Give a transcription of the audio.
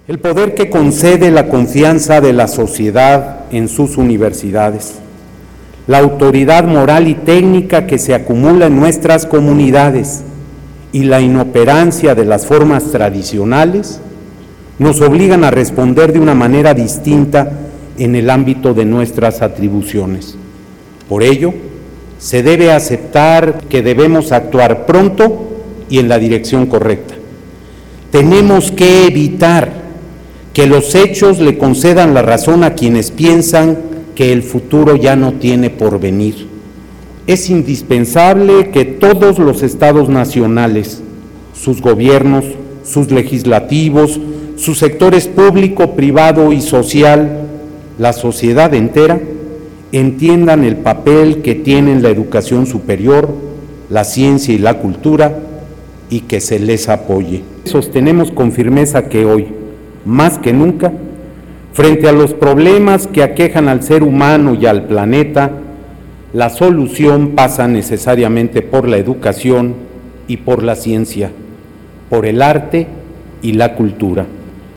El poder que concede la confianza de la sociedad en sus universidades, la autoridad moral y técnica que se acumula en nuestras comunidades y la inoperancia de las formas tradicionales nos obligan a responder de una manera distinta en el ámbito de nuestras atribuciones. Por ello, se debe aceptar que debemos actuar pronto y en la dirección correcta. Tenemos que evitar que los hechos le concedan la razón a quienes piensan que el futuro ya no tiene porvenir. Es indispensable que todos los estados nacionales, sus gobiernos, sus legislativos, sus sectores público, privado y social, la sociedad entera, entiendan el papel que tienen la educación superior, la ciencia y la cultura, y que se les apoye. Sostenemos con firmeza que hoy, más que nunca, frente a los problemas que aquejan al ser humano y al planeta, la solución pasa necesariamente por la educación y por la ciencia, por el arte y la cultura.